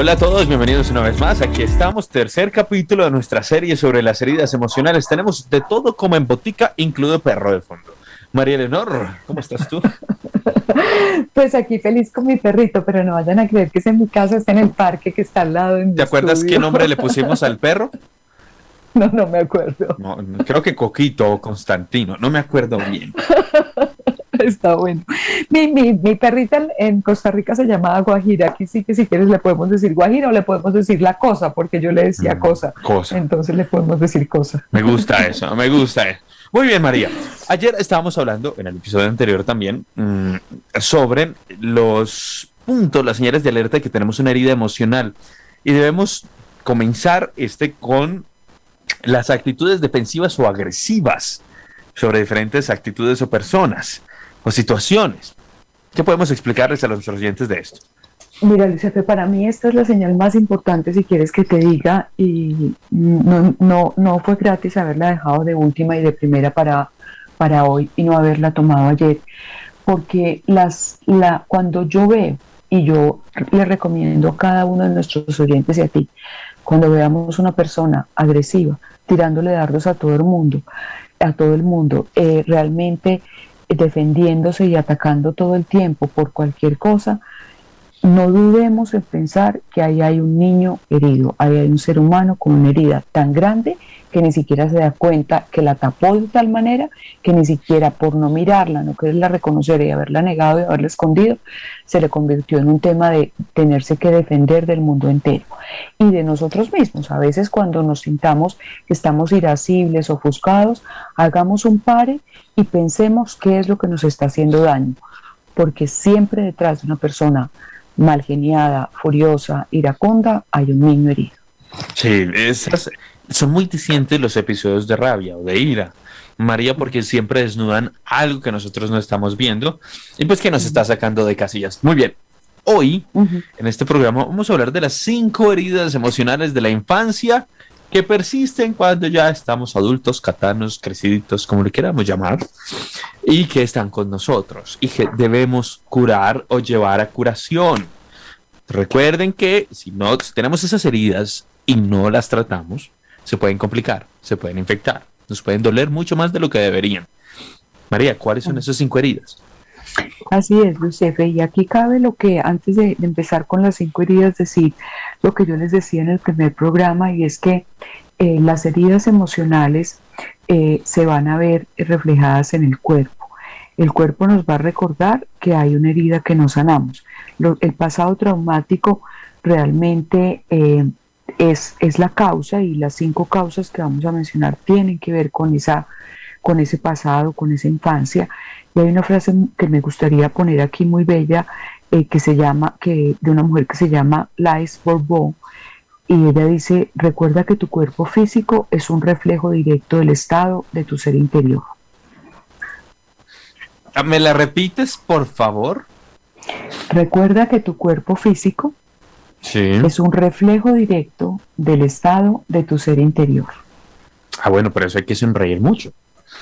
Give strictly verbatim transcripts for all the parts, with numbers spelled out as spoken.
Hola a todos, bienvenidos una vez más. Aquí estamos, tercer capítulo de nuestra serie sobre las heridas emocionales. Tenemos de todo como en botica, incluido perro de fondo. María Leonor, ¿cómo estás tú? Pues aquí feliz con mi perrito, pero no vayan a creer que es en mi casa, está en el parque que está al lado de mi ¿Te acuerdas estudio. qué nombre le pusimos al perro? No, no me acuerdo. No, creo que Coquito o Constantino, no me acuerdo bien. Está bueno. Mi, mi, mi perrita en Costa Rica se llamaba Guajira. Aquí sí que si quieres le podemos decir Guajira o le podemos decir la cosa, porque yo le decía Mm, cosa. cosa. Entonces le podemos decir cosa. Me gusta eso, me gusta eso. Muy bien, María. Ayer estábamos hablando, en el episodio anterior también, mmm, sobre los puntos, las señales de alerta de que tenemos una herida emocional. Y debemos comenzar este con las actitudes defensivas o agresivas sobre diferentes actitudes o personas o situaciones. ¿Qué podemos explicarles a los oyentes de esto? Mira, Lucifer, para mí esta es la señal más importante, si quieres que te diga, y no, no, no fue gratis haberla dejado de última y de primera para, para hoy y no haberla tomado ayer, porque las, la, cuando yo veo, y yo le recomiendo a cada uno de nuestros oyentes y a ti, cuando veamos una persona agresiva, tirándole dardos a todo el mundo, a todo el mundo, eh, realmente defendiéndose y atacando todo el tiempo por cualquier cosa, no dudemos en pensar que ahí hay un niño herido, ahí hay un ser humano con una herida tan grande que ni siquiera se da cuenta, que la tapó de tal manera que ni siquiera por no mirarla, no quererla reconocer y haberla negado y haberla escondido, se le convirtió en un tema de tenerse que defender del mundo entero y de nosotros mismos. A veces cuando nos sintamos que estamos irascibles, ofuscados, hagamos un pare y pensemos qué es lo que nos está haciendo daño, porque siempre detrás de una persona mal geniada, furiosa, iraconda, hay un niño herido. Sí, esas son muy distintos los episodios de rabia o de ira, María, porque siempre desnudan algo que nosotros no estamos viendo y pues que nos está sacando de casillas. Muy bien, hoy uh-huh. en este programa vamos a hablar de las cinco heridas emocionales de la infancia que persisten cuando ya estamos adultos, catanos, creciditos, como le queramos llamar, y que están con nosotros y que debemos curar o llevar a curación. Recuerden que si no si tenemos esas heridas y no las tratamos, se pueden complicar, se pueden infectar, nos pueden doler mucho más de lo que deberían. María, ¿cuáles son esas cinco heridas? Así es, Lucefe, y aquí cabe lo que, antes de, de empezar con las cinco heridas, decir lo que yo les decía en el primer programa, y es que eh, las heridas emocionales eh, se van a ver reflejadas en el cuerpo. El cuerpo nos va a recordar que hay una herida que no sanamos. Lo, el pasado traumático realmente eh, es, es la causa, y las cinco causas que vamos a mencionar tienen que ver con, esa, con ese pasado, con esa infancia. Y hay una frase que me gustaría poner aquí muy bella, eh, que se llama, que, de una mujer que se llama Laïs Bourbeau, y ella dice: recuerda que tu cuerpo físico es un reflejo directo del estado de tu ser interior. ¿Me la repites, por favor? Recuerda que tu cuerpo físico sí. es un reflejo directo del estado de tu ser interior. Ah, bueno, por eso hay que sonreír mucho.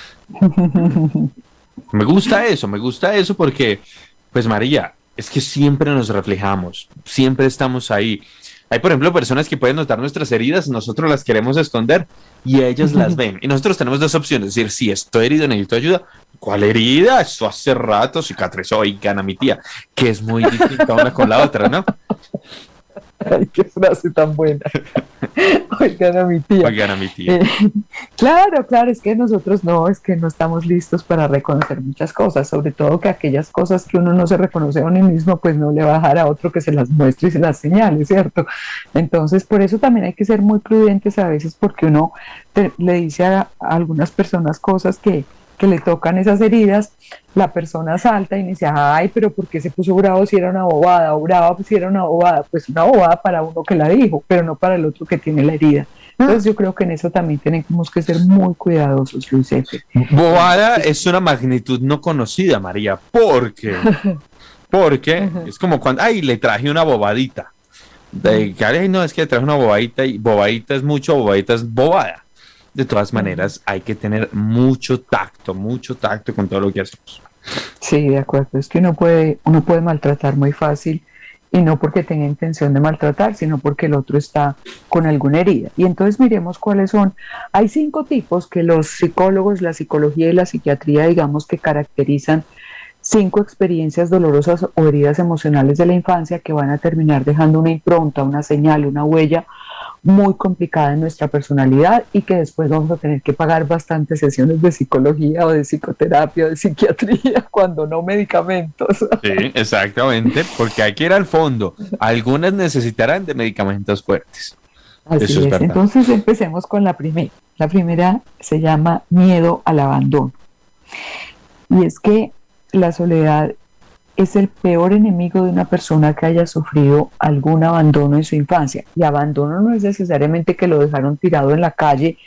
Me gusta eso, me gusta eso porque, pues María, es que siempre nos reflejamos, siempre estamos ahí. Hay, por ejemplo, personas que pueden notar nuestras heridas, nosotros las queremos esconder y ellos las ven. Y nosotros tenemos dos opciones, es decir, si estoy herido, necesito ayuda. ¿Cuál herida? Eso hace rato cicatrizó, oigan a mi tía, que es muy distinta una con la otra, ¿no? Ay, qué frase tan buena. Oigan a mi tía. Oigan a mi tía. Eh, claro, claro, es que nosotros no, es que no estamos listos para reconocer muchas cosas, sobre todo que aquellas cosas que uno no se reconoce a uno mismo, pues no le va a dejar a otro que se las muestre y se las señale, ¿cierto? Entonces, por eso también hay que ser muy prudentes a veces, porque uno te, le dice a, a algunas personas cosas que que le tocan esas heridas, la persona salta y dice: ay, pero ¿por qué se puso bravo si era una bobada? O brava si era una bobada. Pues una bobada para uno que la dijo, pero no para el otro que tiene la herida. Entonces yo creo que en eso también tenemos que ser muy cuidadosos, Luis Efe. Bobada es una magnitud no conocida, María, porque, porque es como cuando, ay, le traje una bobadita. De, ay, no, es que le traje una bobadita, y bobadita es mucho, bobadita es bobada. De todas maneras, hay que tener mucho tacto, mucho tacto con todo lo que hacemos. Sí, de acuerdo. Es que uno puede, uno puede maltratar muy fácil, y no porque tenga intención de maltratar, sino porque el otro está con alguna herida. Y entonces miremos cuáles son. Hay cinco tipos que los psicólogos, la psicología y la psiquiatría, digamos, que caracterizan cinco experiencias dolorosas o heridas emocionales de la infancia que van a terminar dejando una impronta, una señal, una huella muy complicada en nuestra personalidad y que después vamos a tener que pagar bastantes sesiones de psicología o de psicoterapia o de psiquiatría, cuando no medicamentos. Sí, exactamente, porque hay que ir al fondo. Algunas necesitarán de medicamentos fuertes. Así Eso es, es verdad. Entonces empecemos con la primera. La primera se llama miedo al abandono. Y es que la soledad es el peor enemigo de una persona que haya sufrido algún abandono en su infancia. Y abandono no es necesariamente que lo dejaron tirado en la calle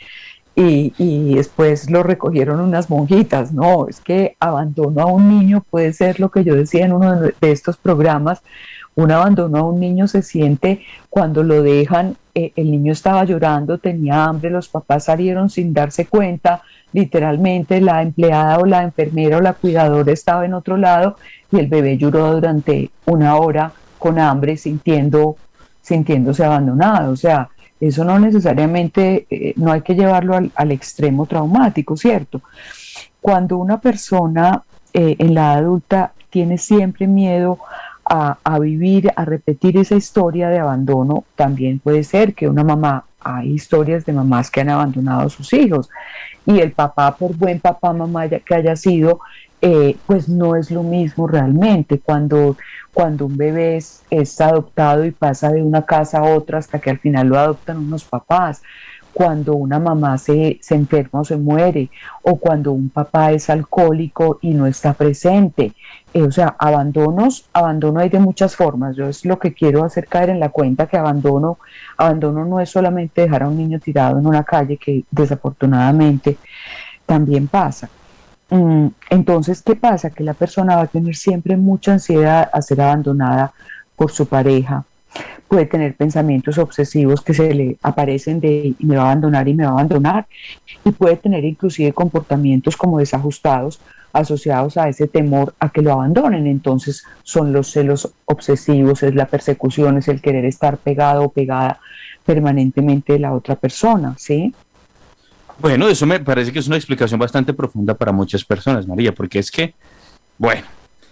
y, y después lo recogieron unas monjitas. No, es que abandono a un niño puede ser lo que yo decía en uno de estos programas. Un abandono a un niño se siente cuando lo dejan, eh, el niño estaba llorando, tenía hambre, los papás salieron sin darse cuenta, literalmente la empleada o la enfermera o la cuidadora estaba en otro lado y el bebé lloró durante una hora con hambre, sintiendo, sintiéndose abandonado. O sea, eso no necesariamente, eh, no hay que llevarlo al, al extremo traumático, ¿cierto? Cuando una persona eh, en la edad adulta tiene siempre miedo a, a vivir, a repetir esa historia de abandono, también puede ser que una mamá, hay historias de mamás que han abandonado a sus hijos, y el papá, por buen papá, mamá que haya sido, eh, pues no es lo mismo realmente. Cuando, cuando un bebé es, es adoptado y pasa de una casa a otra hasta que al final lo adoptan unos papás, cuando una mamá se, se enferma o se muere, o cuando un papá es alcohólico y no está presente. Eh, o sea, abandonos, abandono hay de muchas formas. Yo es lo que quiero hacer caer en la cuenta, que abandono, abandono no es solamente dejar a un niño tirado en una calle, que desafortunadamente también pasa. Mm, entonces, ¿qué pasa? Que la persona va a tener siempre mucha ansiedad a ser abandonada por su pareja. Puede tener pensamientos obsesivos que se le aparecen de me va a abandonar y me va a abandonar, y puede tener inclusive comportamientos como desajustados asociados a ese temor a que lo abandonen. Entonces son los celos obsesivos, es la persecución, es el querer estar pegado o pegada permanentemente de la otra persona, ¿sí? Bueno, eso me parece que es una explicación bastante profunda para muchas personas, María, porque es que, bueno,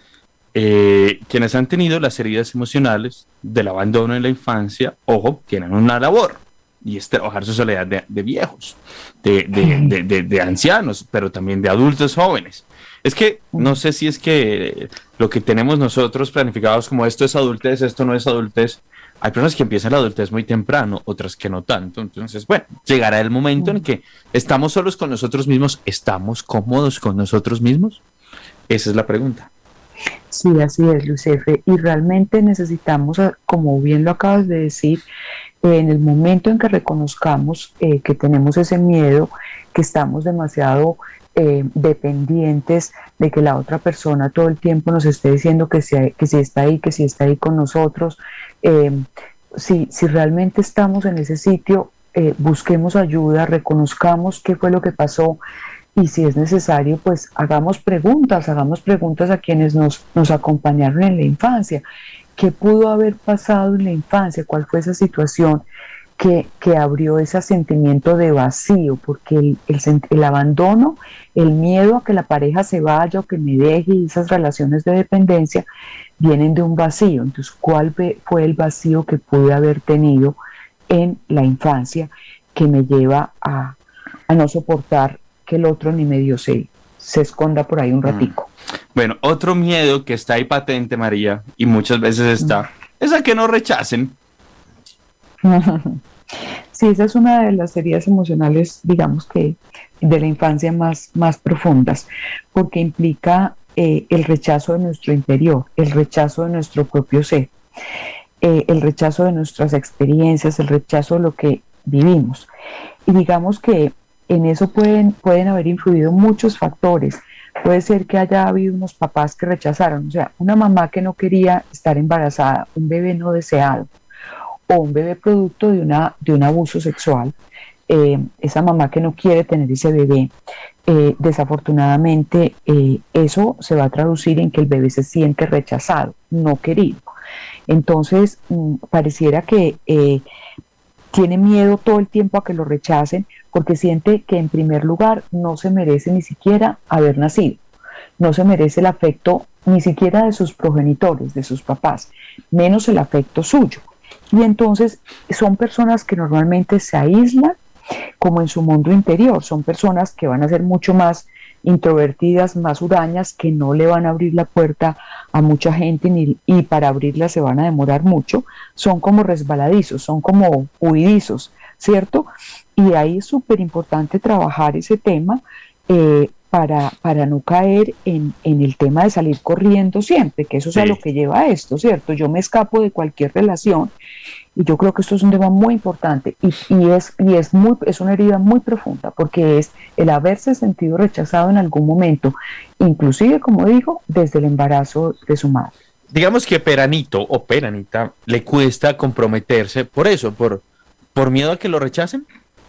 Eh, quienes han tenido las heridas emocionales del abandono en la infancia, ojo, tienen una labor, y es trabajar su soledad de, de viejos, de, de, de, de, de ancianos, pero también de adultos jóvenes. Es que no sé si es que lo que tenemos nosotros planificados como esto es adultez, esto no es adultez. Hay personas que empiezan la adultez muy temprano, otras que no tanto. Entonces, bueno, llegará el momento en que estamos solos con nosotros mismos. ¿Estamos cómodos con nosotros mismos? Esa es la pregunta. Sí, así es, Luis Efe, y realmente necesitamos, como bien lo acabas de decir, eh, en el momento en que reconozcamos eh, que tenemos ese miedo, que estamos demasiado eh, dependientes de que la otra persona todo el tiempo nos esté diciendo que si, que si está ahí, que si está ahí con nosotros, eh, si, si realmente estamos en ese sitio, eh, busquemos ayuda, reconozcamos qué fue lo que pasó. Y si es necesario, pues hagamos preguntas, hagamos preguntas a quienes nos, nos acompañaron en la infancia. ¿Qué pudo haber pasado en la infancia? ¿Cuál fue esa situación que, que abrió ese sentimiento de vacío? Porque el, el, el abandono, el miedo a que la pareja se vaya o que me deje, y esas relaciones de dependencia vienen de un vacío. Entonces, ¿cuál fue el vacío que pude haber tenido en la infancia que me lleva a, a no soportar que el otro ni medio se, se esconda por ahí un ratico? Bueno, otro miedo que está ahí patente, María, y muchas veces está, mm. es a que no rechacen. Sí, esa es una de las heridas emocionales, digamos que de la infancia más, más profundas, porque implica eh, el rechazo de nuestro interior, el rechazo de nuestro propio ser, eh, el rechazo de nuestras experiencias, el rechazo de lo que vivimos. Y digamos que en eso pueden, pueden haber influido muchos factores. Puede ser que haya habido unos papás que rechazaron, o sea, una mamá que no quería estar embarazada, un bebé no deseado, o un bebé producto de, una, de un abuso sexual, eh, esa mamá que no quiere tener ese bebé, eh, desafortunadamente eh, eso se va a traducir en que el bebé se siente rechazado, no querido. Entonces, mmm, pareciera que eh, tiene miedo todo el tiempo a que lo rechacen porque siente que en primer lugar no se merece ni siquiera haber nacido, no se merece el afecto ni siquiera de sus progenitores, de sus papás, menos el afecto suyo. Y entonces son personas que normalmente se aíslan como en su mundo interior, son personas que van a ser mucho más introvertidas, más hurañas, que no le van a abrir la puerta a mucha gente ni, y para abrirla se van a demorar mucho, son como resbaladizos, son como huidizos, ¿cierto? Y ahí es súper importante trabajar ese tema eh, para, para no caer en, en el tema de salir corriendo siempre, que eso es sí. a lo que lleva a esto, ¿cierto? Yo me escapo de cualquier relación y yo creo que esto es un tema muy importante y, y, es, y es, muy, es una herida muy profunda porque es el haberse sentido rechazado en algún momento, inclusive, como digo, desde el embarazo de su madre. Digamos que Peranito o Peranita le cuesta comprometerse por eso, por, por miedo a que lo rechacen.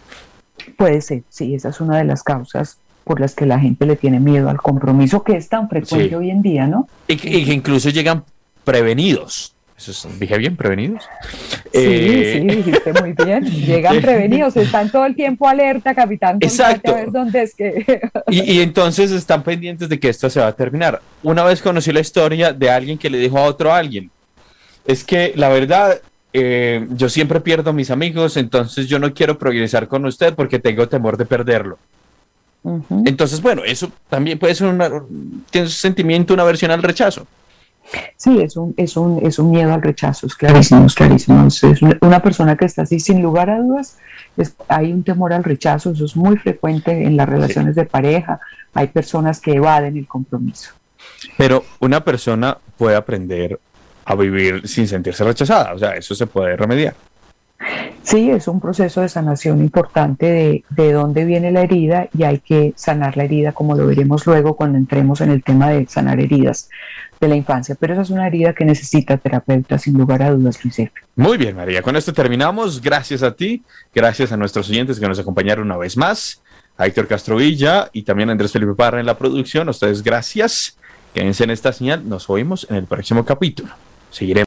Puede ser, sí, esa es una de las causas por las que la gente le tiene miedo al compromiso, que es tan frecuente sí. hoy en día, ¿no? Y que, y que incluso llegan prevenidos. Eso es, ¿dije bien? ¿Prevenidos? Sí, eh... sí, dijiste muy bien. Llegan prevenidos, están todo el tiempo alerta, capitán. Exacto. A ver dónde es que... y, y entonces están pendientes de que esto se va a terminar. Una vez conocí la historia de alguien que le dijo a otro a alguien, es que la verdad... Eh, yo siempre pierdo a mis amigos, entonces yo no quiero progresar con usted porque tengo temor de perderlo. Uh-huh. Entonces, bueno, eso también puede ser una, tiene un sentimiento, una aversión al rechazo. Sí, es un, es un, es un miedo al rechazo, es clarísimo, es clarísimo. Es, es una persona que está así, sin lugar a dudas, es, hay un temor al rechazo, eso es muy frecuente en las relaciones sí. de pareja, hay personas que evaden el compromiso. Pero una persona puede aprender a vivir sin sentirse rechazada, o sea, eso se puede remediar. Sí, es un proceso de sanación importante de, de dónde viene la herida y hay que sanar la herida, como lo veremos luego cuando entremos en el tema de sanar heridas de la infancia, pero esa es una herida que necesita terapeuta sin lugar a dudas, Luis Efe. Muy bien, María, con esto terminamos, gracias a ti, gracias a nuestros oyentes que nos acompañaron una vez más, a Héctor Castrovilla y también a Andrés Felipe Parra en la producción, a ustedes gracias, quédense en esta señal, nos oímos en el próximo capítulo. Seguiremos.